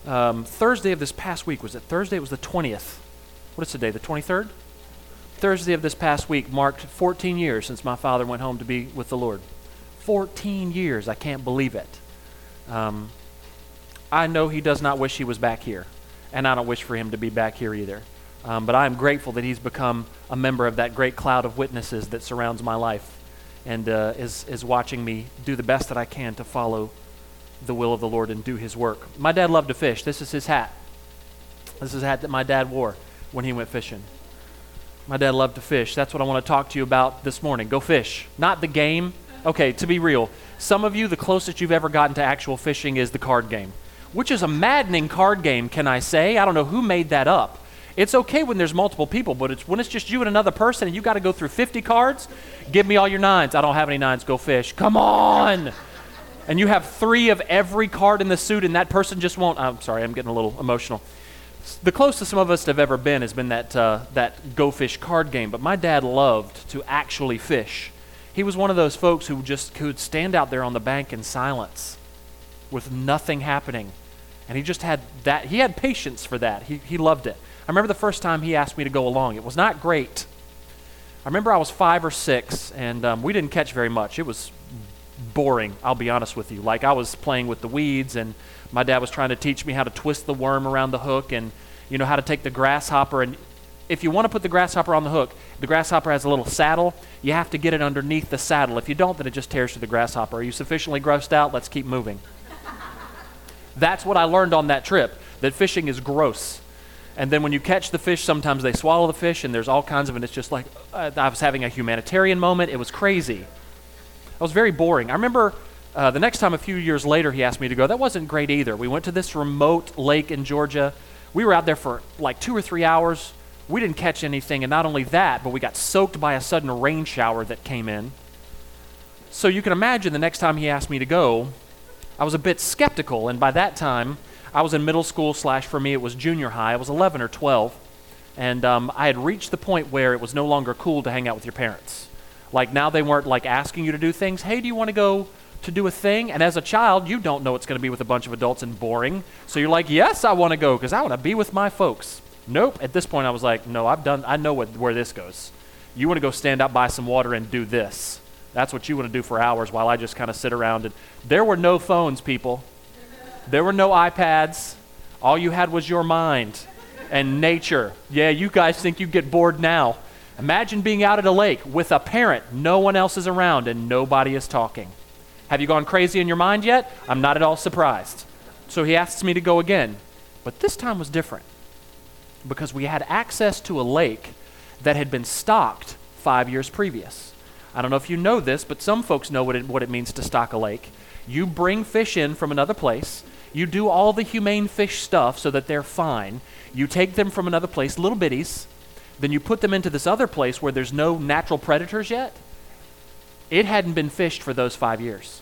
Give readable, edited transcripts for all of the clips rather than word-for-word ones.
Thursday of this past week, was it Thursday? It was the 20th. What is today, the 23rd? Thursday of this past week marked 14 years since my father went home to be with the Lord. 14 years, I can't believe it. I know he does not wish he was back here, and I don't wish for him to be back here either. But I am grateful that he's become a member of that great cloud of witnesses that surrounds my life and is watching me do the best that I can to follow the will of the Lord and do his work. My dad loved to fish. This is his hat. This is a hat that my dad wore when he went fishing. My dad loved to fish. That's what I want to talk to you about this morning. Go fish. Not the game. Okay, to be real, some of you, the closest you've ever gotten to actual fishing is the card game, which is a maddening card game, can I say? I don't know who made that up. It's okay when there's multiple people, but when it's just you and another person and you got to go through 50 cards, give me all your nines. I don't have any nines. Go fish. Come on. And you have 3 of every card in the suit and that person just won't. I'm sorry, I'm getting a little emotional. The closest some of us have ever been has been that Go Fish card game, but my dad loved to actually fish. He was one of those folks who just could stand out there on the bank in silence with nothing happening. And he just had that. He had patience for that. He loved it. I remember the first time he asked me to go along. It was not great. I remember I was 5 or 6, and we didn't catch very much. It was boring, I'll be honest with you. Like, I was playing with the weeds, and my dad was trying to teach me how to twist the worm around the hook and, you know, how to take the grasshopper. And if you want to put the grasshopper on the hook, the grasshopper has a little saddle. You have to get it underneath the saddle. If you don't, then it just tears through the grasshopper. Are you sufficiently grossed out? Let's keep moving. That's what I learned on that trip, that fishing is gross. And then when you catch the fish, sometimes they swallow the fish, and there's all kinds of, and it's just like, I was having a humanitarian moment. It was crazy. It was very boring. I remember the next time, a few years later, he asked me to go. That wasn't great either. We went to this remote lake in Georgia. We were out there for like 2 or 3 hours. We didn't catch anything, and not only that, but we got soaked by a sudden rain shower that came in. So you can imagine the next time he asked me to go, I was a bit skeptical, and by that time, I was in middle school / for me, it was junior high. I was 11 or 12, and I had reached the point where it was no longer cool to hang out with your parents. Like, now they weren't like asking you to do things. Hey, do you want to go to do a thing? And as a child, you don't know it's going to be with a bunch of adults and boring. So you're like, yes, I want to go because I want to be with my folks. Nope. At this point, I was like, no, I know where this goes. You want to go stand out by some water and do this. That's what you want to do for hours while I just kind of sit around. And there were no phones, people. There were no iPads. All you had was your mind and nature. Yeah, you guys think you get bored now. Imagine being out at a lake with a parent. No one else is around and nobody is talking. Have you gone crazy in your mind yet? I'm not at all surprised. So he asks me to go again. But this time was different because we had access to a lake that had been stocked 5 years previous. I don't know if you know this, but some folks know what it means to stock a lake. You bring fish in from another place. You do all the humane fish stuff so that they're fine. You take them from another place, little bitties. Then you put them into this other place where there's no natural predators yet. It hadn't been fished for those 5 years.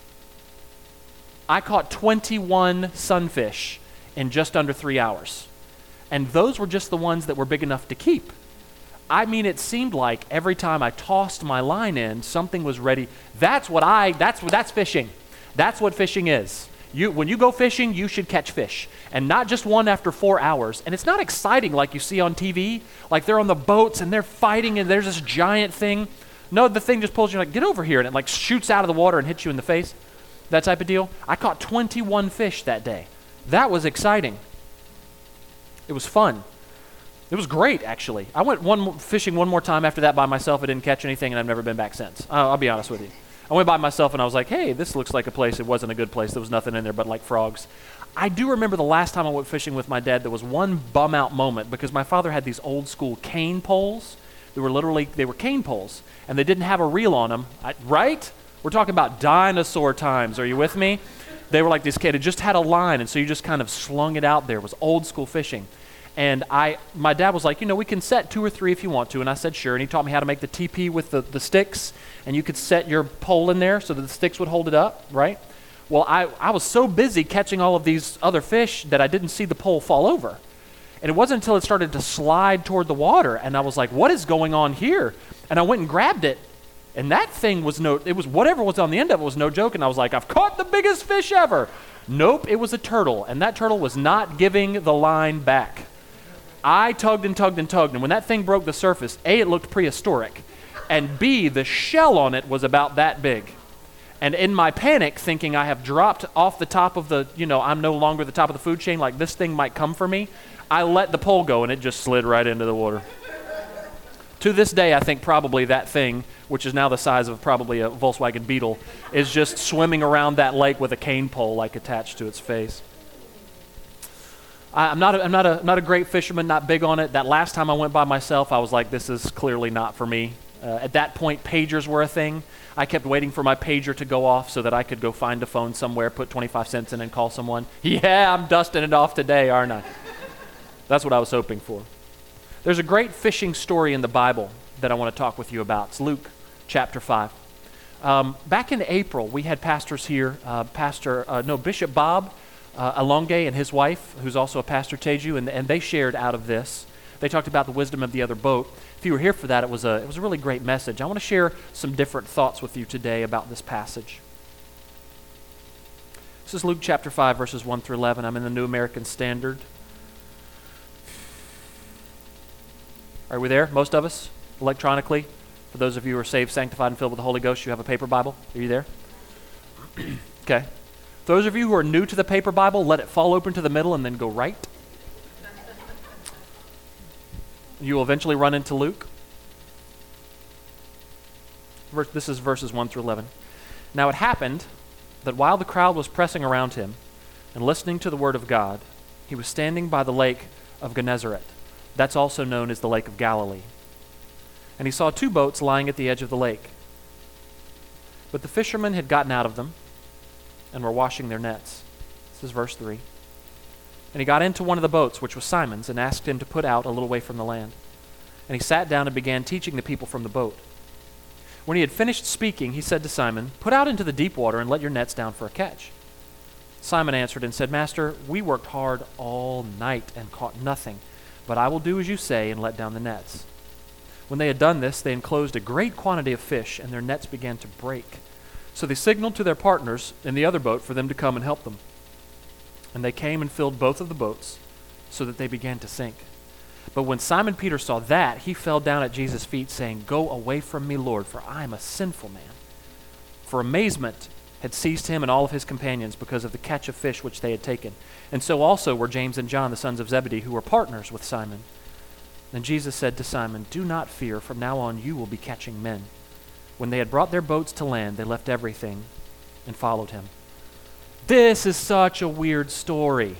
I caught 21 sunfish in just under 3 hours. And those were just the ones that were big enough to keep. I mean, it seemed like every time I tossed my line in, something was ready. That's fishing. That's what fishing is. When you go fishing, you should catch fish. And not just one after 4 hours. And it's not exciting like you see on TV. Like they're on the boats and they're fighting and there's this giant thing. No, the thing just pulls you like, get over here. And it like shoots out of the water and hits you in the face. That type of deal. I caught 21 fish that day. That was exciting. It was fun. It was great, actually. I went fishing one more time after that by myself. I didn't catch anything and I've never been back since. I'll be honest with you. I went by myself and I was like, hey, this looks like a place. It wasn't a good place. There was nothing in there but like frogs. I do remember the last time I went fishing with my dad, there was one bum out moment because my father had these old school cane poles. They were cane poles and they didn't have a reel on them, right? We're talking about dinosaur times. Are you with me? They were like this kid. It just had a line and so you just kind of slung it out there. It was old school fishing. And my dad was like, we can set 2 or 3 if you want to. And I said, sure. And he taught me how to make the teepee with the sticks. And you could set your pole in there so that the sticks would hold it up, right? Well, I was so busy catching all of these other fish that I didn't see the pole fall over. And it wasn't until it started to slide toward the water. And I was like, what is going on here? And I went and grabbed it. And that thing was whatever was on the end of it was no joke. And I was like, I've caught the biggest fish ever. Nope, it was a turtle, and that turtle was not giving the line back. I tugged and tugged and tugged, and when that thing broke the surface, A, it looked prehistoric, and B, the shell on it was about that big. And in my panic, thinking I have dropped off the top of the, I'm no longer the top of the food chain, like this thing might come for me, I let the pole go, and it just slid right into the water. To this day, I think probably that thing, which is now the size of probably a Volkswagen Beetle, is just swimming around that lake with a cane pole like attached to its face. I'm not a great fisherman, not big on it. That last time I went by myself, I was like, this is clearly not for me. At that point, pagers were a thing. I kept waiting for my pager to go off so that I could go find a phone somewhere, put 25 cents in and call someone. Yeah, I'm dusting it off today, aren't I? That's what I was hoping for. There's a great fishing story in the Bible that I want to talk with you about. It's Luke chapter 5. Back in April, we had pastors here, Bishop Bob Alonge and his wife, who's also a pastor, Teju, and they shared out of this. They talked about the wisdom of the other boat. If you were here for that, it was a really great message. I want to share some different thoughts with you today about this passage. This is Luke chapter 5, verses 1 through 11. I'm in the New American Standard. Are we there? Most of us? Electronically? For those of you who are saved, sanctified, and filled with the Holy Ghost, you have a paper Bible? Are you there? Okay. Those of you who are new to the paper Bible, let it fall open to the middle and then go right. You will eventually run into Luke. This is verses 1 through 11. Now it happened that while the crowd was pressing around him and listening to the word of God, he was standing by the lake of Gennesaret. That's also known as the Lake of Galilee. And he saw two boats lying at the edge of the lake. But the fishermen had gotten out of them and were washing their nets. This is verse 3. And he got into one of the boats, which was Simon's, and asked him to put out a little way from the land. And he sat down and began teaching the people from the boat. When he had finished speaking, he said to Simon, "Put out into the deep water and let your nets down for a catch." Simon answered and said, "Master, we worked hard all night and caught nothing, but I will do as you say and let down the nets." When they had done this, they enclosed a great quantity of fish, and their nets began to break. So they signaled to their partners in the other boat for them to come and help them. And they came and filled both of the boats, so that they began to sink. But when Simon Peter saw that, he fell down at Jesus' feet, saying, "Go away from me, Lord, for I am a sinful man." For amazement had seized him and all of his companions because of the catch of fish which they had taken. And so also were James and John, the sons of Zebedee, who were partners with Simon. Then Jesus said to Simon, "Do not fear, from now on you will be catching men." When they had brought their boats to land, they left everything and followed him. This is such a weird story.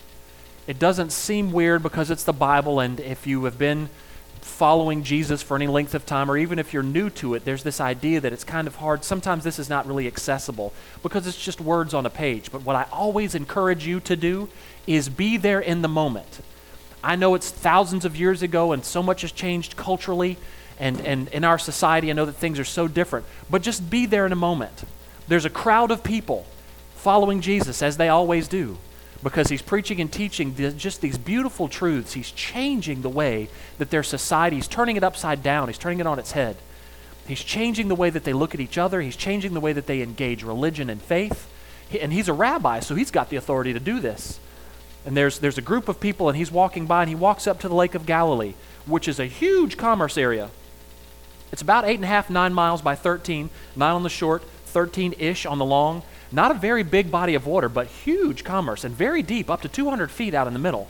It doesn't seem weird because it's the Bible, and if you have been following Jesus for any length of time, or even if you're new to it, there's this idea that it's kind of hard. Sometimes this is not really accessible because it's just words on a page. But what I always encourage you to do is be there in the moment. I know it's thousands of years ago and so much has changed culturally and in our society. I know that things are so different, but just be there in a moment. There's a crowd of people following Jesus, as they always do, because he's preaching and teaching just these beautiful truths. He's changing the way that their society, he's turning it upside down. He's turning it on its head. He's changing the way that they look at each other. He's changing the way that they engage religion and faith. And he's a rabbi, so he's got the authority to do this. And there's a group of people, and he's walking by, and he walks up to the Lake of Galilee, which is a huge commerce area. It's about 8.5, 9 miles by 13, 9 on the short, 13-ish on the long. Not a very big body of water, but huge commerce, and very deep, up to 200 feet out in the middle.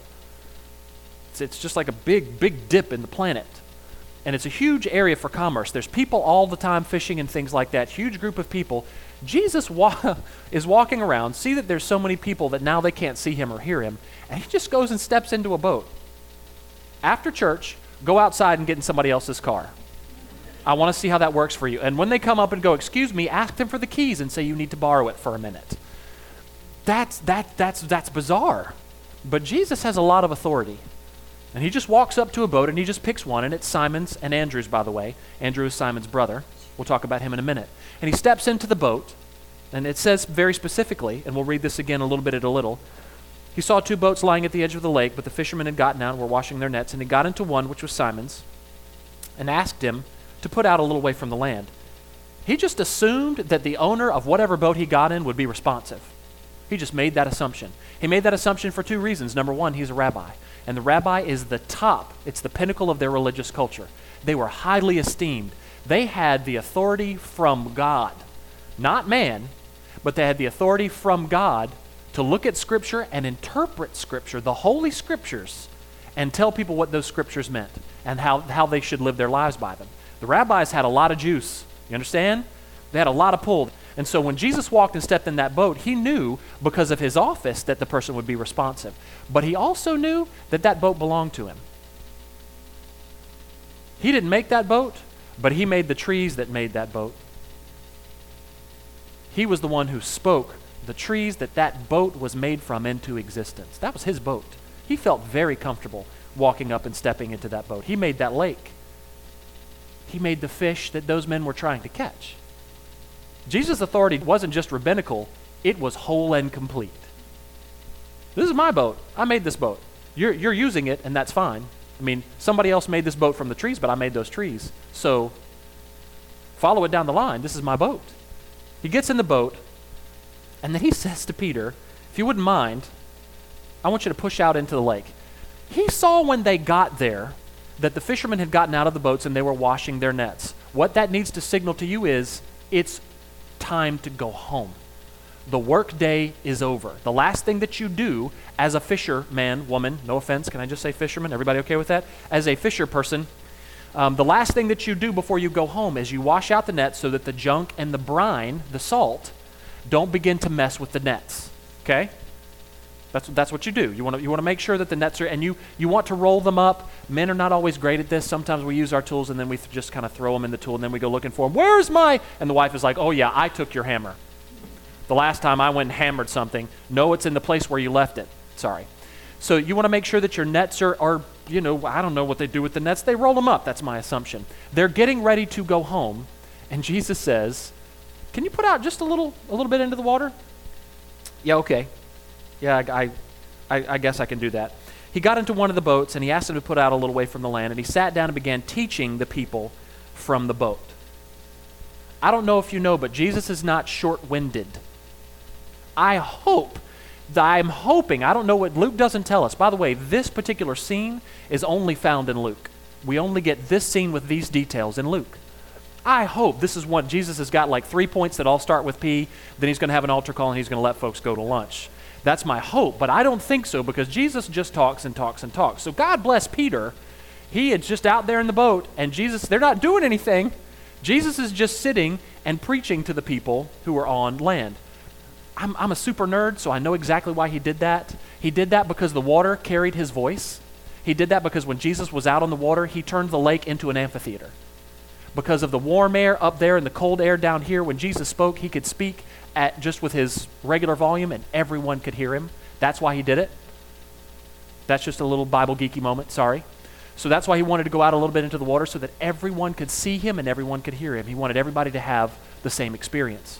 It's just like a big dip in the planet. And it's a huge area for commerce. There's people all the time fishing and things like that. Huge group of people. Jesus is walking around, see that there's so many people that now they can't see him or hear him, and he just goes and steps into a boat. After church, go outside and get in somebody else's car. I want to see how that works for you. And when they come up and go, "Excuse me," ask them for the keys and say you need to borrow it for a minute. That's bizarre. But Jesus has a lot of authority. And he just walks up to a boat and he just picks one, and it's Simon's and Andrew's, by the way. Andrew is Simon's brother. We'll talk about him in a minute. And he steps into the boat, and it says very specifically, and we'll read this again a little bit at a little. He saw two boats lying at the edge of the lake, but the fishermen had gotten out and were washing their nets, and he got into one, which was Simon's, and asked him to put out a little way from the land. He just assumed that the owner of whatever boat he got in would be responsive. He just made that assumption. He made that assumption for two reasons. Number one, he's a rabbi. And the rabbi is the top. It's the pinnacle of their religious culture. They were highly esteemed. They had the authority from God, not man, but they had the authority from God to look at Scripture and interpret Scripture, the Holy Scriptures, and tell people what those Scriptures meant and how they should live their lives by them. The rabbis had a lot of juice. You understand? They had a lot of pull. And so when Jesus walked and stepped in that boat, he knew because of his office that the person would be responsive. But he also knew that that boat belonged to him. He didn't make that boat, but he made the trees that made that boat. He was the one who spoke the trees that that boat was made from into existence. That was his boat. He felt very comfortable walking up and stepping into that boat. He made that lake. He made the fish that those men were trying to catch. Jesus' authority wasn't just rabbinical, it was whole and complete. This is my boat. I made this boat. You're using it, and that's fine. I mean, somebody else made this boat from the trees, but I made those trees. So, follow it down the line. This is my boat. He gets in the boat, and then he says to Peter, if you wouldn't mind, I want you to push out into the lake. He saw when they got there that the fishermen had gotten out of the boats and they were washing their nets. What that needs to signal to you is, it's time to go home. The work day is over. The last thing that you do as a fisherman, woman, no offense, can I just say fisherman? Everybody okay with that? As a fisher person, the last thing that you do before you go home is you wash out the nets so that the junk and the brine, the salt, don't begin to mess with the nets. Okay? That's what you do. You want to make sure that the nets are, and you want to roll them up. Men are not always great at this. Sometimes we use our tools and then we just kind of throw them in the tool and then we go looking for them. Where's my? And the wife is like, oh yeah, I took your hammer. The last time I went and hammered something. No, it's in the place where you left it. Sorry. So you want to make sure that your nets are, I don't know what they do with the nets. They roll them up. That's my assumption. They're getting ready to go home. And Jesus says, can you put out just a little bit into the water? Yeah, okay. Yeah, I guess I can do that. He got into one of the boats and he asked him to put out a little way from the land, and he sat down and began teaching the people from the boat. I don't know if you know, but Jesus is not short-winded. I'm hoping, I don't know what Luke doesn't tell us. By the way, this particular scene is only found in Luke. We only get this scene with these details in Luke. I hope this is one, Jesus has got like 3 points that all start with P, then he's going to have an altar call and he's going to let folks go to lunch. That's my hope, but I don't think so because Jesus just talks and talks and talks. So God bless Peter. He is just out there in the boat and Jesus, they're not doing anything. Jesus is just sitting and preaching to the people who are on land. I'm a super nerd, so I know exactly why he did that. He did that because the water carried his voice. He did that because when Jesus was out on the water, he turned the lake into an amphitheater. Because of the warm air up there and the cold air down here, when Jesus spoke, he could speak at just with his regular volume and everyone could hear him. That's why he did it. That's just a little Bible geeky moment, sorry. So that's why he wanted to go out a little bit into the water so that everyone could see him and everyone could hear him. He wanted everybody to have the same experience.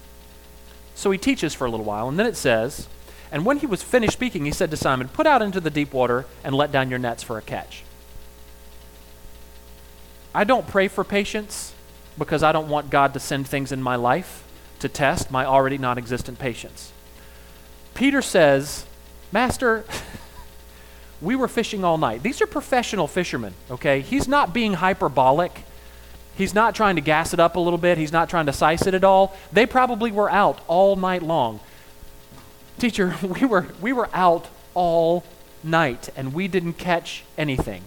So he teaches for a little while, and then it says, and when he was finished speaking, he said to Simon, put out into the deep water and let down your nets for a catch. I don't pray for patience because I don't want God to send things in my life to test my already non-existent patience. Peter says, Master, we were fishing all night. These are professional fishermen, okay? He's not being hyperbolic. He's not trying to gas it up a little bit. He's not trying to size it at all. They probably were out all night long. Teacher, we were out all night and we didn't catch anything.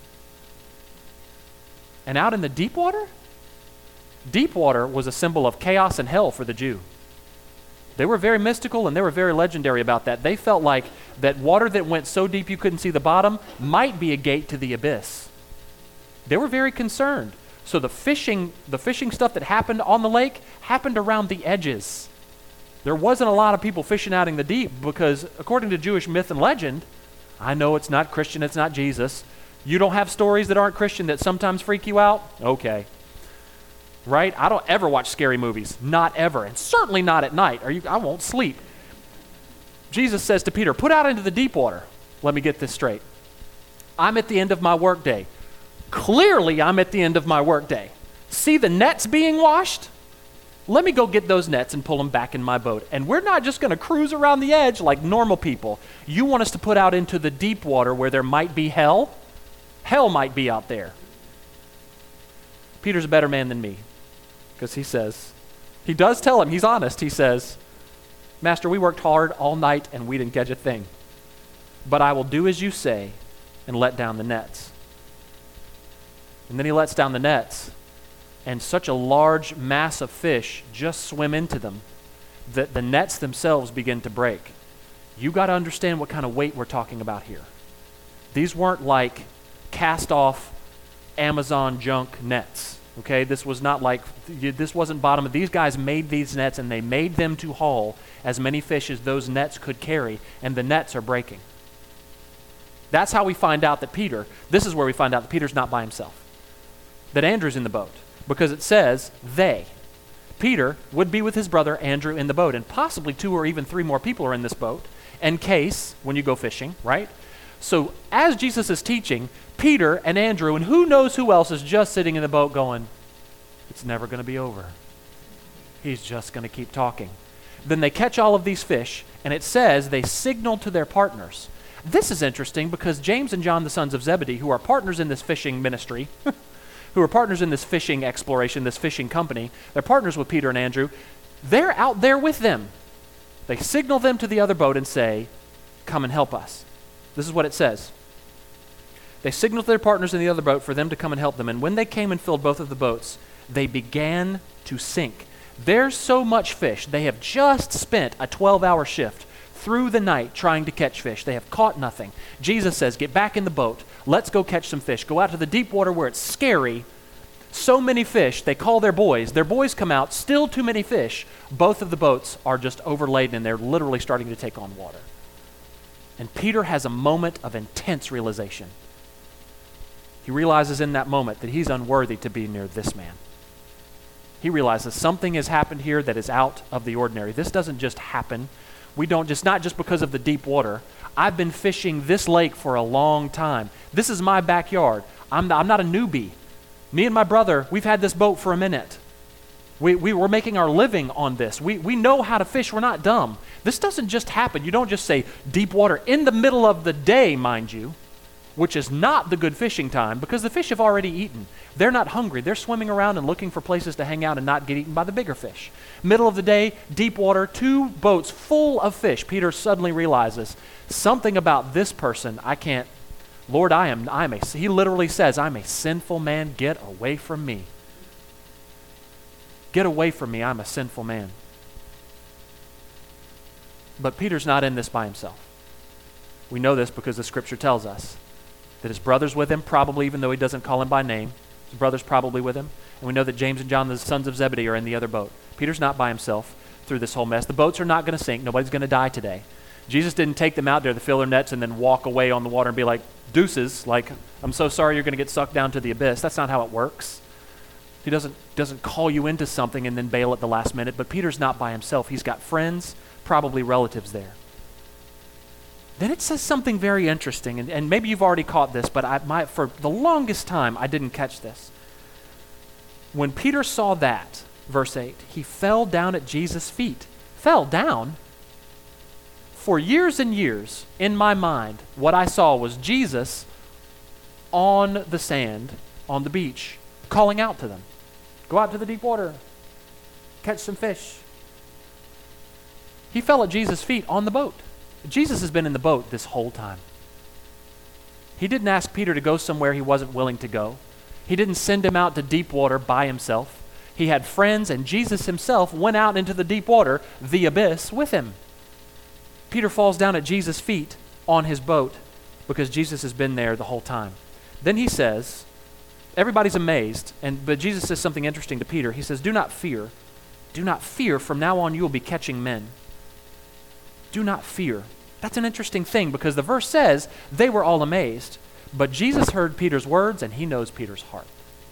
And out in the deep water? Deep water was a symbol of chaos and hell for the Jew. They were very mystical and they were very legendary about that. They felt like that water that went so deep you couldn't see the bottom might be a gate to the abyss. They were very concerned. So the fishing stuff that happened on the lake happened around the edges. There wasn't a lot of people fishing out in the deep because according to Jewish myth and legend, I know it's not Christian, it's not Jesus. You don't have stories that aren't Christian that sometimes freak you out? Okay. Right? I don't ever watch scary movies. Not ever. And certainly not at night. I won't sleep. Jesus says to Peter, put out into the deep water. Let me get this straight. I'm at the end of my workday. Clearly, I'm at the end of my workday. See the nets being washed? Let me go get those nets and pull them back in my boat. And we're not just going to cruise around the edge like normal people. You want us to put out into the deep water where there might be hell? Hell might be out there. Peter's a better man than me, because he does tell him, he's honest. He says, Master, we worked hard all night and we didn't catch a thing. But I will do as you say and let down the nets. And then he lets down the nets, and such a large mass of fish just swim into them that the nets themselves begin to break. You got to understand what kind of weight we're talking about here. These weren't like cast off Amazon junk nets. Okay, this wasn't bottom. These guys made these nets, and they made them to haul as many fish as those nets could carry, and the nets are breaking. That's how we find out that this is where we find out that Peter's not by himself, that Andrew's in the boat, because it says Peter would be with his brother Andrew in the boat, and possibly 2 or even 3 more people are in this boat, in case, when you go fishing, right? So as Jesus is teaching, Peter and Andrew and who knows who else is just sitting in the boat going, it's never going to be over. He's just going to keep talking. Then they catch all of these fish, and it says they signal to their partners. This is interesting because James and John, the sons of Zebedee, who are partners in this fishing ministry, who are partners in this fishing exploration, this fishing company, they're partners with Peter and Andrew, they're out there with them. They signal them to the other boat and say, come and help us. This is what it says. They signaled to their partners in the other boat for them to come and help them. And when they came and filled both of the boats, they began to sink. There's so much fish. They have just spent a 12-hour shift through the night trying to catch fish. They have caught nothing. Jesus says, get back in the boat. Let's go catch some fish. Go out to the deep water where it's scary. So many fish, they call their boys. Their boys come out, still too many fish. Both of the boats are just overladen, and they're literally starting to take on water. And Peter has a moment of intense realization. He realizes in that moment that he's unworthy to be near this man. He realizes something has happened here that is out of the ordinary. This doesn't just happen. Not just because of the deep water. I've been fishing this lake for a long time. This is my backyard. I'm not a newbie. Me and my brother, we've had this boat for a minute. We were making our living on this. We know how to fish. We're not dumb. This doesn't just happen. You don't just say deep water in the middle of the day, mind you, which is not the good fishing time because the fish have already eaten. They're not hungry. They're swimming around and looking for places to hang out and not get eaten by the bigger fish. Middle of the day, deep water, 2 boats full of fish. Peter suddenly realizes something about this person I can't. Lord, he literally says, I'm a sinful man. Get away from me. Get away from me. I'm a sinful man. But Peter's not in this by himself. We know this because the scripture tells us that his brother's with him, probably even though he doesn't call him by name. His brother's probably with him. And we know that James and John, the sons of Zebedee, are in the other boat. Peter's not by himself through this whole mess. The boats are not going to sink. Nobody's going to die today. Jesus didn't take them out there to fill their nets and then walk away on the water and be like, deuces, like, I'm so sorry you're going to get sucked down to the abyss. That's not how it works. He doesn't call you into something and then bail at the last minute. But Peter's not by himself. He's got friends, probably relatives there. Then it says something very interesting, and maybe you've already caught this, but for the longest time I didn't catch this. When Peter saw that, verse 8, he fell down at Jesus' feet. Fell down? For years and years, in my mind, what I saw was Jesus on the sand, on the beach, calling out to them. Go out to the deep water. Catch some fish. He fell at Jesus' feet on the boat. Jesus has been in the boat this whole time. He didn't ask Peter to go somewhere he wasn't willing to go. He didn't send him out to deep water by himself. He had friends, and Jesus himself went out into the deep water, the abyss, with him. Peter falls down at Jesus' feet on his boat because Jesus has been there the whole time. Then he says, everybody's amazed, but Jesus says something interesting to Peter. He says, do not fear. Do not fear. From now on you will be catching men. Do not fear. That's an interesting thing because the verse says they were all amazed, but Jesus heard Peter's words and he knows Peter's heart.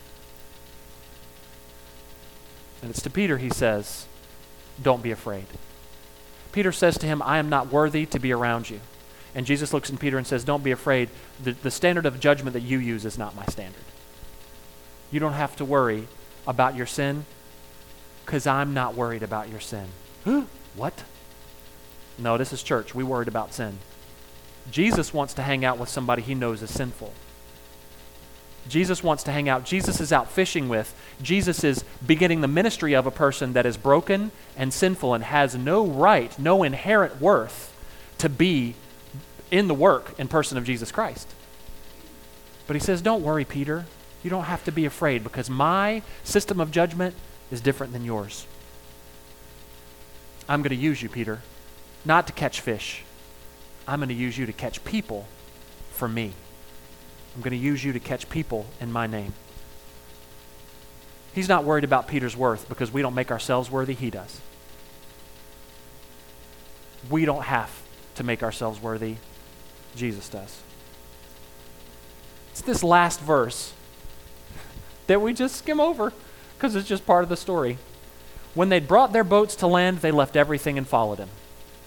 And it's to Peter he says, don't be afraid. Peter says to him, I am not worthy to be around you. And Jesus looks at Peter and says, don't be afraid. The standard of judgment that you use is not my standard. You don't have to worry about your sin. because I'm not worried about your sin. What? No, this is church. We worried about sin. Jesus wants to hang out with somebody he knows is sinful. Jesus wants to hang out. Jesus is out fishing with. Jesus is beginning the ministry of a person that is broken and sinful and has no right, no inherent worth to be in the work and person of Jesus Christ. But he says, don't worry, Peter. You don't have to be afraid because my system of judgment is different than yours. I'm going to use you, Peter, not to catch fish. I'm going to use you to catch people for me. I'm going to use you to catch people in my name. He's not worried about Peter's worth because we don't make ourselves worthy. He does. We don't have to make ourselves worthy. Jesus does. It's this last verse that we just skim over because it's just part of the story. When they'd brought their boats to land, they left everything and followed him.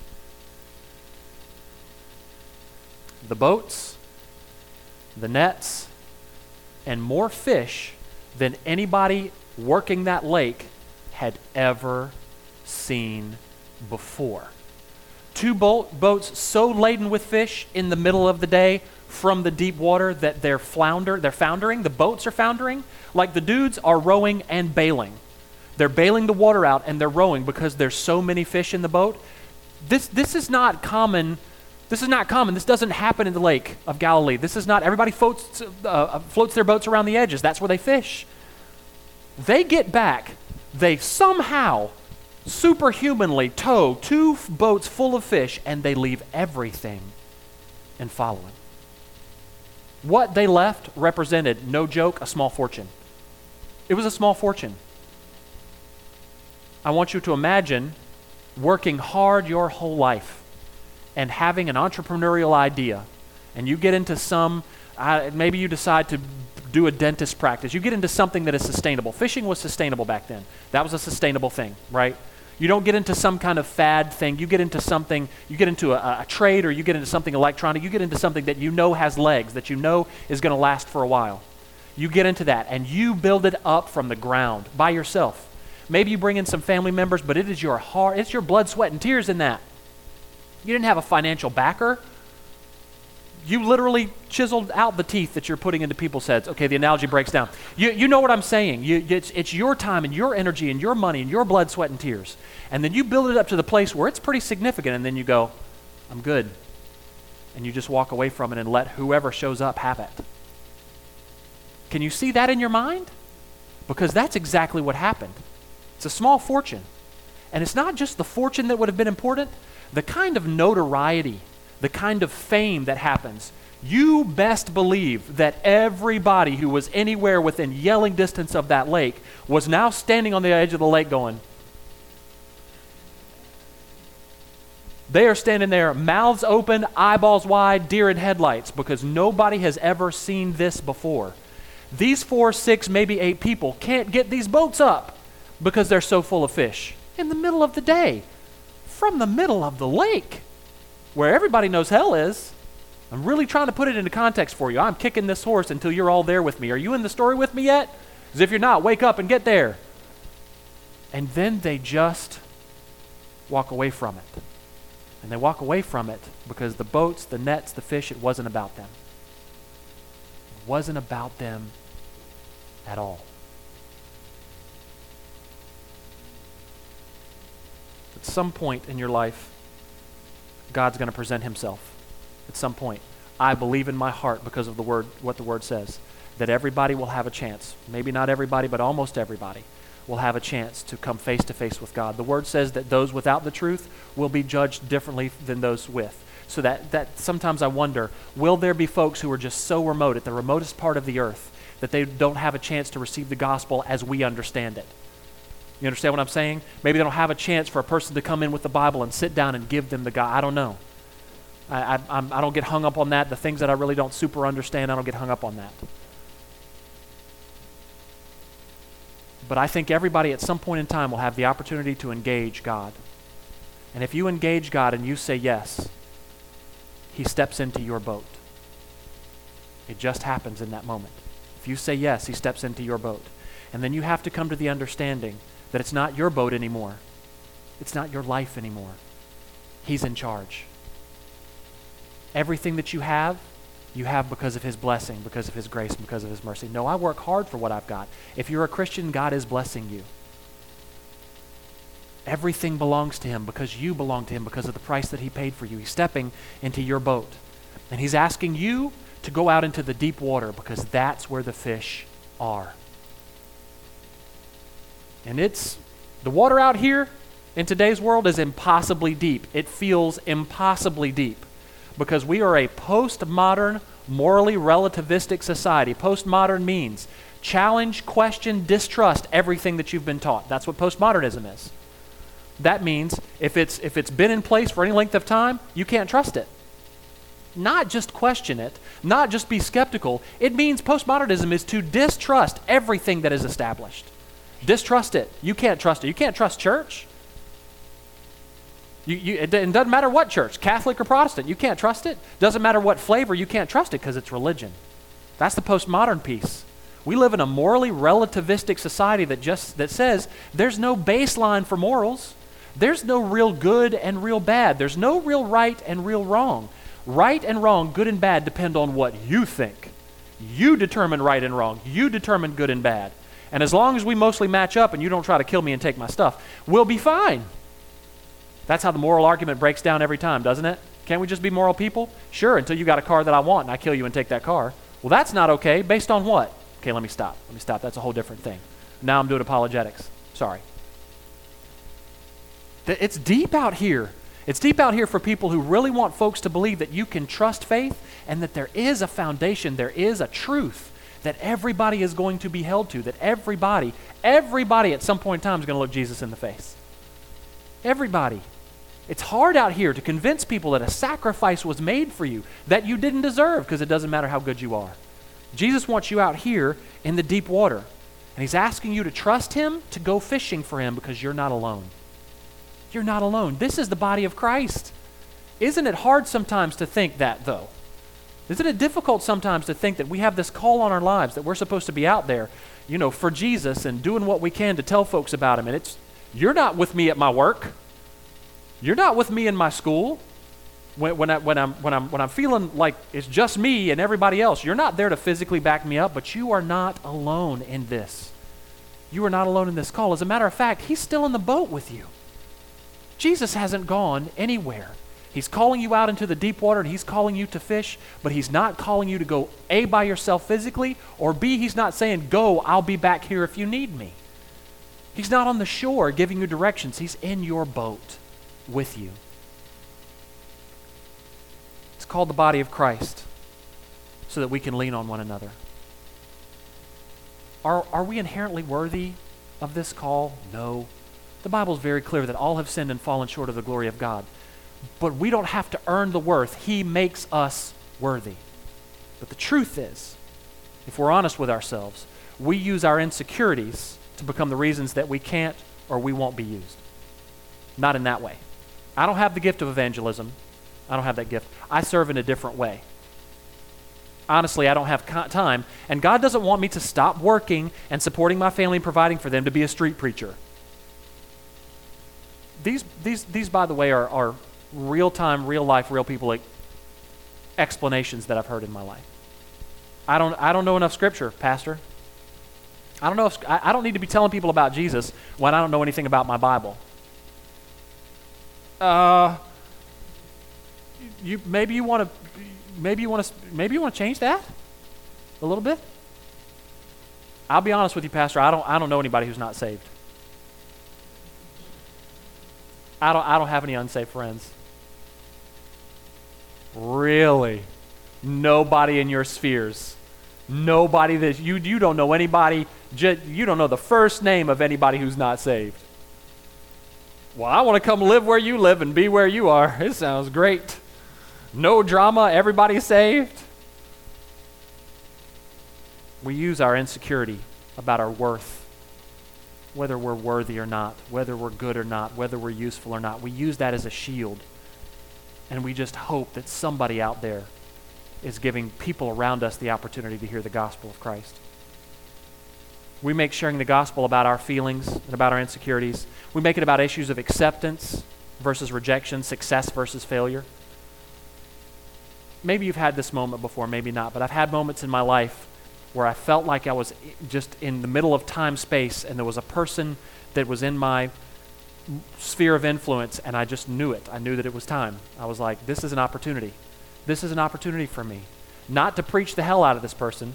The boats, the nets, and more fish than anybody working that lake had ever seen before. Two boats so laden with fish in the middle of the day from the deep water that they're foundering. The boats are foundering. Like the dudes are rowing and bailing. They're bailing the water out and they're rowing because there's so many fish in the boat. This is not common. This is not common. This doesn't happen in the Lake of Galilee. This is not, everybody floats their boats around the edges. That's where they fish. They get back. They somehow superhumanly tow two boats full of fish and they leave everything and follow him. What they left represented, no joke, a small fortune. It was a small fortune. I want you to imagine working hard your whole life and having an entrepreneurial idea, and you get into maybe you decide to do a dentist practice. You get into something that is sustainable. Fishing was sustainable back then. That was a sustainable thing, right? You don't get into some kind of fad thing. You get into something, you get into a trade, or you get into something electronic. You get into something that you know has legs, that you know is going to last for a while. You get into that, and you build it up from the ground by yourself. Maybe you bring in some family members, but it is your heart, it's your blood, sweat, and tears in that. You didn't have a financial backer. You literally chiseled out the teeth that you're putting into people's heads. Okay, the analogy breaks down. You know what I'm saying. It's your time and your energy and your money and your blood, sweat, and tears. And then you build it up to the place where it's pretty significant, and then you go, I'm good. And you just walk away from it and let whoever shows up have it. Can you see that in your mind? Because that's exactly what happened. It's a small fortune. And it's not just the fortune that would have been important, the kind of notoriety, the kind of fame that happens. You best believe that everybody who was anywhere within yelling distance of that lake was now standing on the edge of the lake going, they are standing there, mouths open, eyeballs wide, deer in headlights, because nobody has ever seen this before. These 4, 6, maybe 8 people can't get these boats up because they're so full of fish in the middle of the day, from the middle of the lake, where everybody knows hell is. I'm really trying to put it into context for you. I'm kicking this horse until you're all there with me. Are you in the story with me yet? Because if you're not, wake up and get there. And then they just walk away from it. And they walk away from it because the boats, the nets, the fish, it wasn't about them. It wasn't about them at all. At some point in your life, God's going to present himself. At some point, I believe in my heart, because of the word, what the word says, that everybody will have a chance. Maybe not everybody, but almost everybody will have a chance to come face to face with God. The word says that those without the truth will be judged differently than those with. So that sometimes I wonder, will there be folks who are just so remote, at the remotest part of the earth, that they don't have a chance to receive the gospel as we understand it? You understand what I'm saying? Maybe they don't have a chance for a person to come in with the Bible and sit down and give them the God. I don't know. I don't get hung up on that. The things that I really don't super understand, I don't get hung up on that. But I think everybody at some point in time will have the opportunity to engage God. And if you engage God and you say yes, he steps into your boat. It just happens in that moment. If you say yes, he steps into your boat. And then you have to come to the understanding that it's not your boat anymore. It's not your life anymore. He's in charge. Everything that you have because of his blessing, because of his grace, and because of his mercy. No, I work hard for what I've got. If you're a Christian, God is blessing you. Everything belongs to him because you belong to him because of the price that he paid for you. He's stepping into your boat. And he's asking you to go out into the deep water because that's where the fish are. And the water out here in today's world is impossibly deep. It feels impossibly deep because we are a postmodern, morally relativistic society. Postmodern means challenge, question, distrust everything that you've been taught. That's what postmodernism is. That means if it's been in place for any length of time, you can't trust it. Not just question it, not just be skeptical. It means postmodernism is to distrust everything that is established. Distrust it. You can't trust it. You can't trust church. It doesn't matter what church, Catholic or Protestant, you can't trust it. Doesn't matter what flavor, you can't trust it because it's religion. That's the postmodern piece. We live in a morally relativistic society that says there's no baseline for morals. There's no real good and real bad. There's no real right and real wrong. Right and wrong, good and bad depend on what you think. You determine right and wrong. You determine good and bad. And as long as we mostly match up and you don't try to kill me and take my stuff, we'll be fine. That's how the moral argument breaks down every time, doesn't it? Can't we just be moral people? Sure, until you got a car that I want and I kill you and take that car. Well, that's not okay. Based on what? Okay, let me stop. That's a whole different thing. Now I'm doing apologetics. Sorry. It's deep out here. It's deep out here for people who really want folks to believe that you can trust faith and that there is a foundation, there is a truth that everybody is going to be held to, that everybody at some point in time is going to look Jesus in the face. Everybody. It's hard out here to convince people that a sacrifice was made for you that you didn't deserve because it doesn't matter how good you are. Jesus wants you out here in the deep water, and he's asking you to trust him, to go fishing for him because you're not alone. You're not alone. This is the body of Christ. Isn't it hard sometimes to think that, though? Isn't it difficult sometimes to think that we have this call on our lives, that we're supposed to be out there, for Jesus and doing what we can to tell folks about him? And you're not with me at my work. You're not with me in my school. When I'm feeling like it's just me and everybody else, you're not there to physically back me up, but you are not alone in this. You are not alone in this call. As a matter of fact, he's still in the boat with you. Jesus hasn't gone anywhere. He's calling you out into the deep water and he's calling you to fish, but he's not calling you to go A, by yourself physically, or B, he's not saying, go, I'll be back here if you need me. He's not on the shore giving you directions. He's in your boat with you. It's called the body of Christ so that we can lean on one another. Are we inherently worthy of this call? No. The Bible is very clear that all have sinned and fallen short of the glory of God. But we don't have to earn the worth. He makes us worthy. But the truth is, if we're honest with ourselves, we use our insecurities to become the reasons that we can't or we won't be used. Not in that way. I don't have the gift of evangelism. I don't have that gift. I serve in a different way. Honestly, I don't have time, and God doesn't want me to stop working and supporting my family and providing for them to be a street preacher. These, by the way, are real-time, real-life, real people explanations that I've heard in my life. I don't know enough scripture, Pastor. I don't need to be telling people about Jesus when I don't know anything about my Bible. Maybe you want to change that a little bit. I'll be honest with you, Pastor. I don't know anybody who's not saved. I don't have any unsaved friends. Really? Nobody in your spheres. Nobody that you don't know anybody. You don't know the first name of anybody who's not saved. Well, I want to come live where you live and be where you are. It sounds great. No drama, everybody saved. We use our insecurity about our worth, whether we're worthy or not, whether we're good or not, whether we're useful or not. We use that as a shield. And we just hope that somebody out there is giving people around us the opportunity to hear the gospel of Christ. We make sharing the gospel about our feelings and about our insecurities. We make it about issues of acceptance versus rejection, success versus failure. Maybe you've had this moment before, maybe not, but I've had moments in my life where I felt like I was just in the middle of time, space, and there was a person that was in my sphere of influence, and I just knew it. I knew that it was time. I was like, this is an opportunity. This is an opportunity for me. Not to preach the hell out of this person,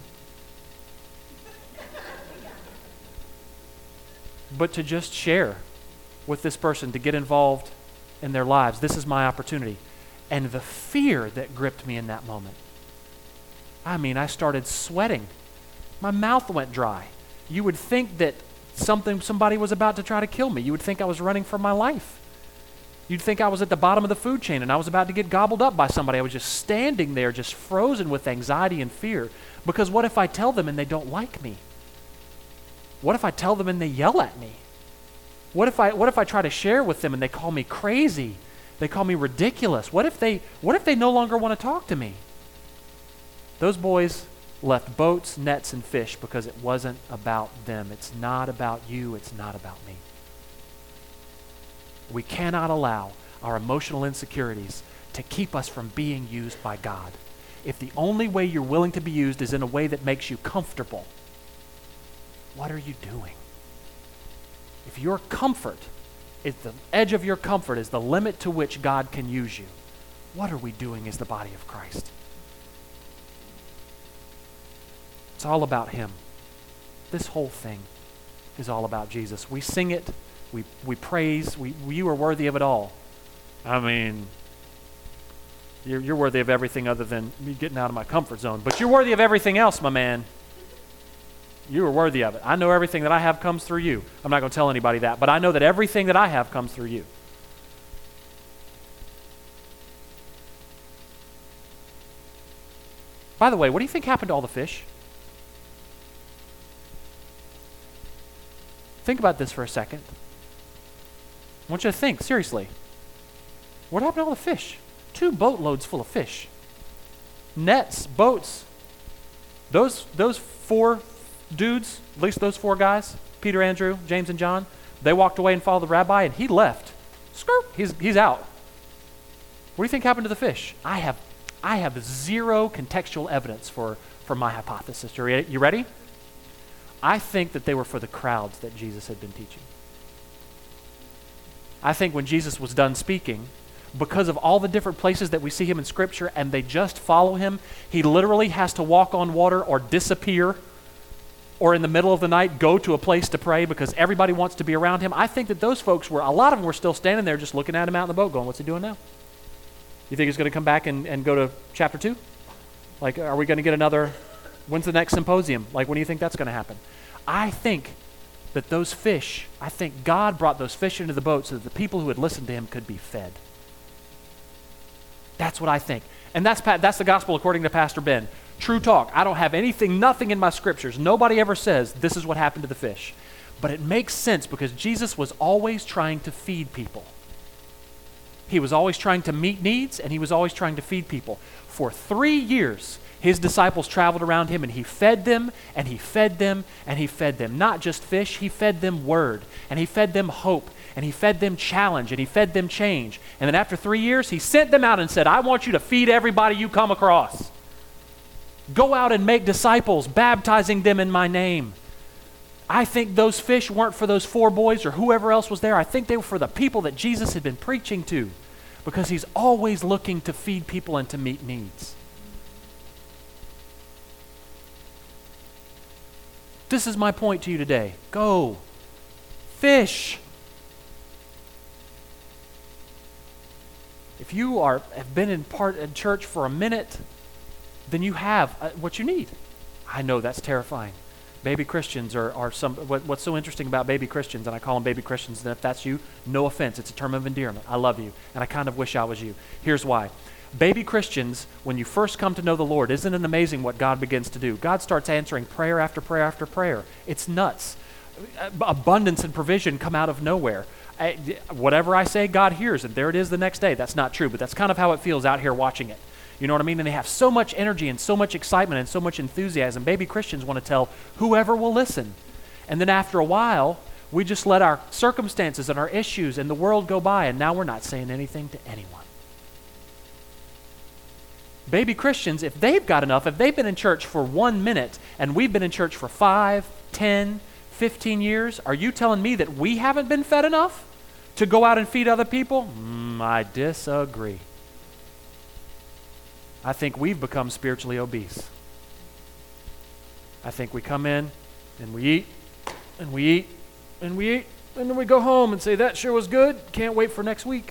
but to just share with this person, to get involved in their lives. This is my opportunity. And the fear that gripped me in that moment, I mean, I started sweating. My mouth went dry. You would think that somebody was about to try to kill me. You would think I was running for my life. You'd think I was at the bottom of the food chain and I was about to get gobbled up by somebody. I was just standing there, just frozen with anxiety and fear. Because what if I tell them and they don't like me? What if I tell them and they yell at me? What if I try to share with them and they call me crazy? They call me ridiculous. What if they no longer want to talk to me? Those boys left boats, nets, and fish because it wasn't about them. It's not about you. It's not about me. We cannot allow our emotional insecurities to keep us from being used by God. If the only way you're willing to be used is in a way that makes you comfortable, what are you doing? If your comfort, if the edge of your comfort is the limit to which God can use you, what are we doing as the body of Christ? It's all about Him. This whole thing is all about Jesus. We sing it, we praise, you are worthy of it all. I mean, you're worthy of everything other than me getting out of my comfort zone, but you're worthy of everything else, my man. You are worthy of it. I know everything that I have comes through you. I'm not going to tell anybody that, but I know that everything that I have comes through you. By the way, what do you think happened to all the fish? Think about this for a second. I want you to think, seriously. What happened to all the fish? 2 boatloads full of fish. Nets, boats. Those 4 dudes, at least those 4 guys, Peter, Andrew, James, and John, they walked away and followed the rabbi, and he left. He's out. What do you think happened to the fish? I have zero contextual evidence for my hypothesis. You ready? I think that they were for the crowds that Jesus had been teaching. I think when Jesus was done speaking, because of all the different places that we see him in Scripture and they just follow him, he literally has to walk on water or disappear or in the middle of the night go to a place to pray because everybody wants to be around him. I think that those folks a lot of them were still standing there just looking at him out in the boat going, what's he doing now? You think he's going to come back and go to chapter 2? Like, are we going to get another, when's the next symposium? Like, when do you think that's going to happen? I think that those fish, I think God brought those fish into the boat so that the people who had listened to him could be fed. That's what I think. And that's the gospel according to Pastor Ben. True talk. I don't have nothing in my scriptures. Nobody ever says this is what happened to the fish. But it makes sense because Jesus was always trying to feed people. He was always trying to meet needs and he was always trying to feed people. For 3 years, his disciples traveled around him and he fed them and he fed them and he fed them. Not just fish, he fed them word and he fed them hope and he fed them challenge and he fed them change. And then after 3 years, he sent them out and said, I want you to feed everybody you come across. Go out and make disciples, baptizing them in my name. I think those fish weren't for those 4 boys or whoever else was there. I think they were for the people that Jesus had been preaching to because he's always looking to feed people and to meet needs. This is my point to you today. Go. Fish. If you have been in church for a minute, then you have what you need. I know that's terrifying. Baby Christians are some. What's so interesting about baby Christians, and I call them baby Christians, and if that's you, no offense, it's a term of endearment. I love you, and I kind of wish I was you. Here's why. Baby Christians, when you first come to know the Lord, isn't it amazing what God begins to do? God starts answering prayer after prayer after prayer. It's nuts. Abundance and provision come out of nowhere. Whatever I say, God hears, and there it is the next day. That's not true, but that's kind of how it feels out here watching it. You know what I mean? And they have so much energy and so much excitement and so much enthusiasm. Baby Christians want to tell whoever will listen. And then after a while, we just let our circumstances and our issues and the world go by, and now we're not saying anything to anyone. Baby Christians, if they've got enough, if they've been in church for 1 minute and we've been in church for 5, 10, 15 years, are you telling me that we haven't been fed enough to go out and feed other people? I disagree. I think we've become spiritually obese. I think we come in and we eat and we eat and we eat, and then we go home and say, that sure was good, can't wait for next week.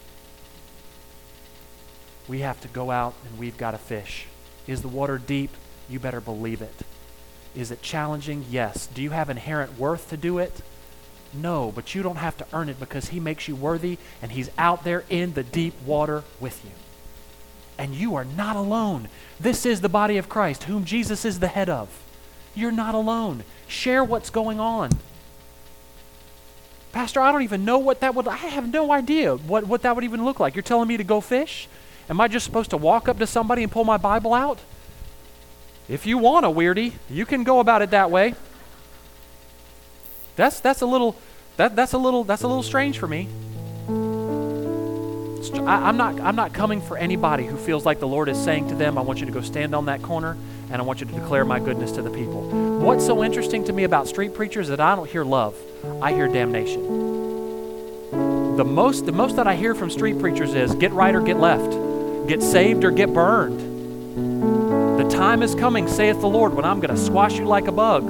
We have to go out and we've got to fish. Is the water deep? You better believe it. Is it challenging? Yes. Do you have inherent worth to do it? No, but you don't have to earn it because he makes you worthy and he's out there in the deep water with you. And you are not alone. This is the body of Christ, whom Jesus is the head of. You're not alone. Share what's going on. Pastor, I don't even know what that would, I have no idea what that would even look like. You're telling me to go fish? Am I just supposed to walk up to somebody and pull my Bible out? If you want a weirdie, you can go about it that way. That's a little strange for me. I'm not coming for anybody who feels like the Lord is saying to them, I want you to go stand on that corner and I want you to declare my goodness to the people. What's so interesting to me about street preachers is that I don't hear love, I hear damnation. The most that I hear from street preachers is get right or get left, get saved or get burned. The time is coming, saith the Lord, when I'm going to squash you like a bug.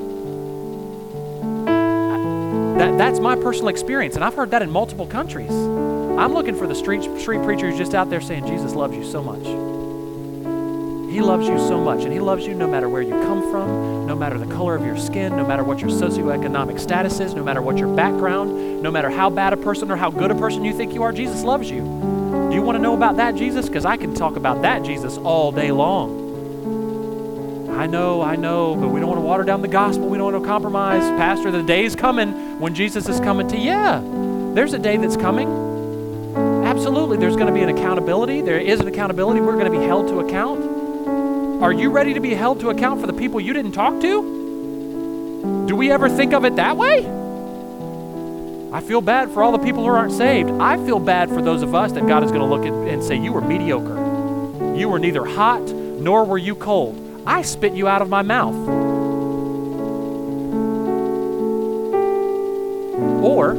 That's my personal experience, and I've heard that in multiple countries. I'm looking for the street preacher who's just out there saying, Jesus loves you so much. He loves you so much, and he loves you no matter where you come from, no matter the color of your skin, no matter what your socioeconomic status is, no matter what your background, no matter how bad a person or how good a person you think you are, Jesus loves you. Do you want to know about that Jesus? Because I can talk about that Jesus all day long. I know, but we don't want to water down the gospel. We don't want to compromise. Pastor, the day's coming when Jesus is coming to, there's a day that's coming. Absolutely, there's going to be an accountability. There is an accountability. We're going to be held to account. Are you ready to be held to account for the people you didn't talk to? Do we ever think of it that way? I feel bad for all the people who aren't saved. I feel bad for those of us that God is going to look at and say, you were mediocre. You were neither hot nor were you cold. I spit you out of my mouth. Or,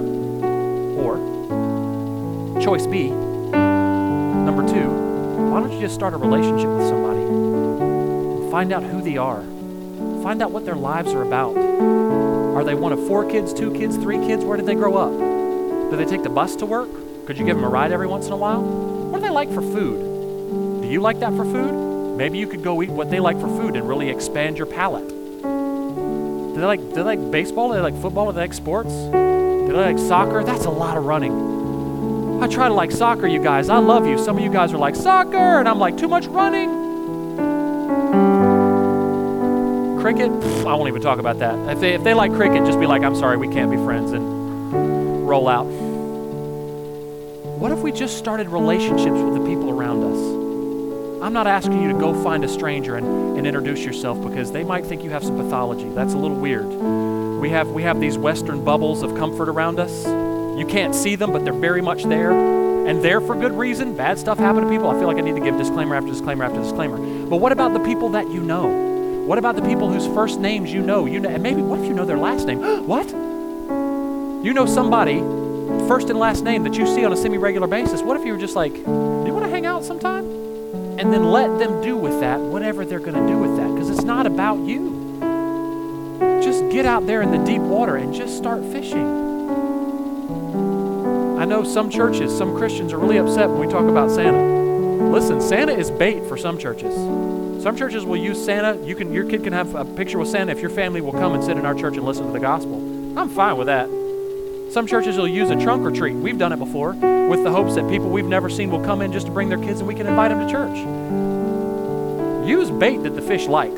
choice B, number 2, why don't you just start a relationship with somebody? Find out who they are. Find out what their lives are about. Are they one of 4 kids, 2 kids, 3 kids? Where did they grow up? Do they take the bus to work? Could you give them a ride every once in a while? What do they like for food? Do you like that for food? Maybe you could go eat what they like for food and really expand your palate. Do they like baseball? Do they like football? Do they like sports? Do they like soccer? That's a lot of running. I try to like soccer, you guys. I love you. Some of you guys are like, soccer! And I'm like, too much running. Cricket? I won't even talk about that. If they like cricket, just be like, I'm sorry, we can't be friends, and roll out. What if we just started relationships with the people around us? I'm not asking you to go find a stranger and introduce yourself because they might think you have some pathology. That's a little weird. We have these Western bubbles of comfort around us. You can't see them, but they're very much there. And they're for good reason. Bad stuff happen to people. I feel like I need to give disclaimer after disclaimer after disclaimer. But what about the people that you know? What about the people whose first names you know? And maybe what if you know their last name? What? You know somebody, first and last name, that you see on a semi-regular basis. What if you were just like, do you want to hang out sometime? And then let them do with that whatever they're going to do with that, because it's not about you. Just get out there in the deep water and just start fishing. I know some churches, some Christians are really upset when we talk about Santa. Listen, Santa is bait for some churches. Some churches will use Santa. Your kid can have a picture with Santa if your family will come and sit in our church and listen to the gospel. I'm fine with that. Some churches will use a trunk or treat. We've done it before with the hopes that people we've never seen will come in just to bring their kids and we can invite them to church. Use bait that the fish likes.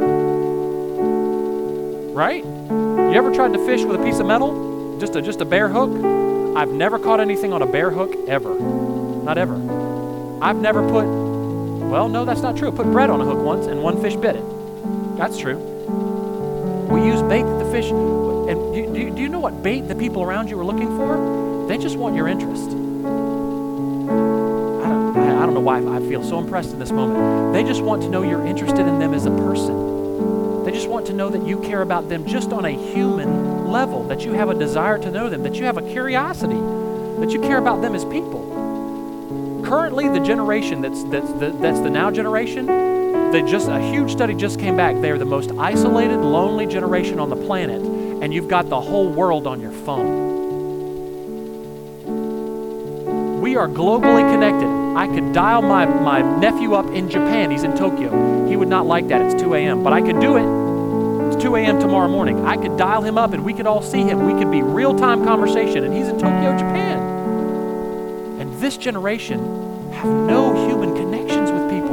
Right? You ever tried to fish with a piece of metal? Just a bare hook? I've never caught anything on a bare hook ever. Not ever. I've never no, that's not true. I put bread on a hook once and one fish bit it. That's true. We use bait that the fish, and do you know what bait the people around you are looking for? They just want your interest. I don't know why I feel so impressed in this moment. They just want to know you're interested in them as a person. They just want to know that you care about them just on a human level, that you have a desire to know them, that you have a curiosity, that you care about them as people. Currently, the generation that's the now generation, a huge study just came back. They are the most isolated, lonely generation on the planet, and you've got the whole world on your phone. We are globally connected. I could dial my nephew up in Japan. He's in Tokyo. He would not like that. It's 2 a.m., but I could do it. It's 2 a.m. tomorrow morning. I could dial him up and we could all see him. We could be real-time conversation, and he's in Tokyo, Japan. And this generation have no human connections with people.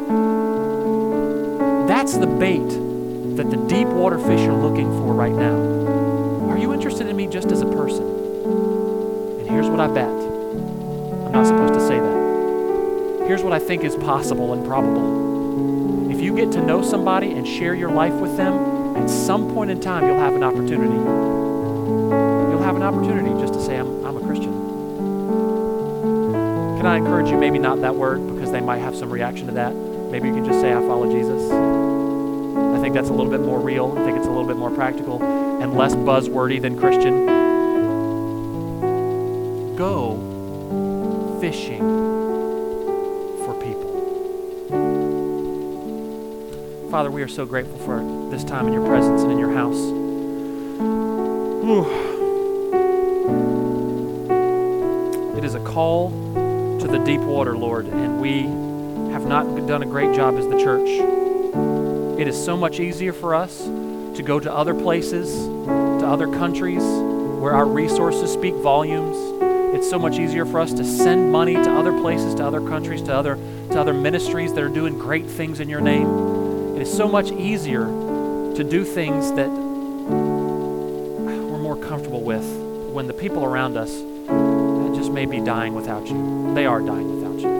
That's the bait that the deep water fish are looking for right now. Are you interested in me just as a person? And here's what I bet. I'm not supposed to say that. Here's what I think is possible and probable. If you get to know somebody and share your life with them, at some point in time you'll have an opportunity. You'll have an opportunity just to say, I'm a Christian. Can I encourage you, maybe not that word, because they might have some reaction to that. Maybe you can just say, I follow Jesus. I think that's a little bit more real. I think it's a little bit more practical and less buzzwordy than Christian. Go fishing for people. Father, we are so grateful for this time in your presence and in your house. Whew. It is a call to the deep water, Lord, and we have not done a great job as the church. It is so much easier for us to go to other places, to other countries where our resources speak volumes. It's so much easier for us to send money to other places, to other countries, to other ministries that are doing great things in your name. It is so much easier to do things that we're more comfortable with when the people around us just may be dying without you. They are dying without you.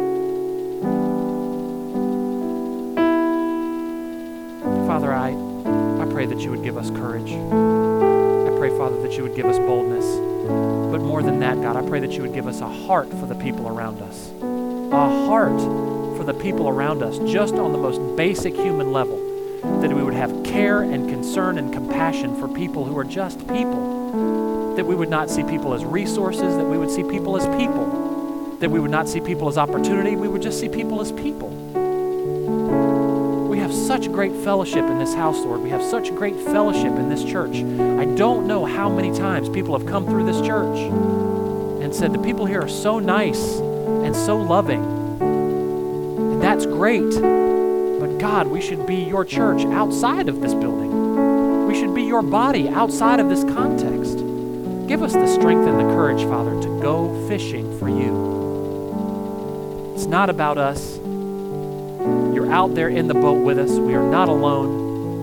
Father, I pray that you would give us courage. I pray, Father, that you would give us boldness. But more than that, God, I pray that you would give us a heart for the people around us. A heart for the people around us, just on the most basic human level. That we would have care and concern and compassion for people who are just people. That we would not see people as resources, that we would see people as people. That we would not see people as opportunity, we would just see people as people. We have such great fellowship in this house, Lord. We have such great fellowship in this church. I don't know how many times people have come through this church and said, the people here are so nice and so loving. And that's great. But God, we should be your church outside of this building. We should be your body outside of this context. Give us the strength and the courage, Father, to go fishing for you. It's not about us. You're out there in the boat with us. We are not alone.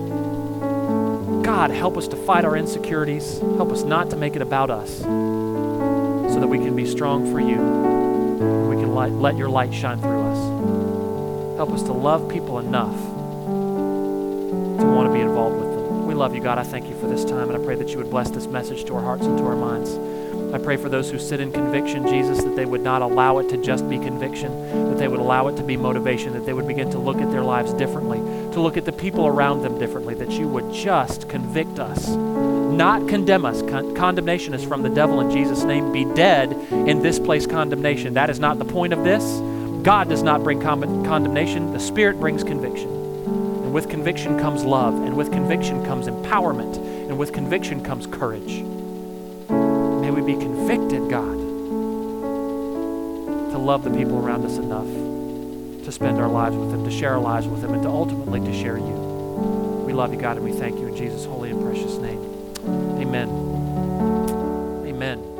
God, help us to fight our insecurities. Help us not to make it about us so that we can be strong for you. We can let your light shine through us. Help us to love people enough to want to be involved with them. We love you, God. I thank you for this time, and I pray that you would bless this message to our hearts and to our minds. I pray for those who sit in conviction, Jesus, that they would not allow it to just be conviction, that they would allow it to be motivation, that they would begin to look at their lives differently, to look at the people around them differently, that you would just convict us, not condemn us. Condemnation is from the devil in Jesus' name. Be dead in this place, condemnation. That is not the point of this. God does not bring condemnation. The Spirit brings conviction. And with conviction comes love, and with conviction comes empowerment, and with conviction comes courage. May we be convicted, God, to love the people around us enough to spend our lives with them, to share our lives with them, and to ultimately to share you. We love you, God, and we thank you in Jesus' holy and precious name. Amen. Amen.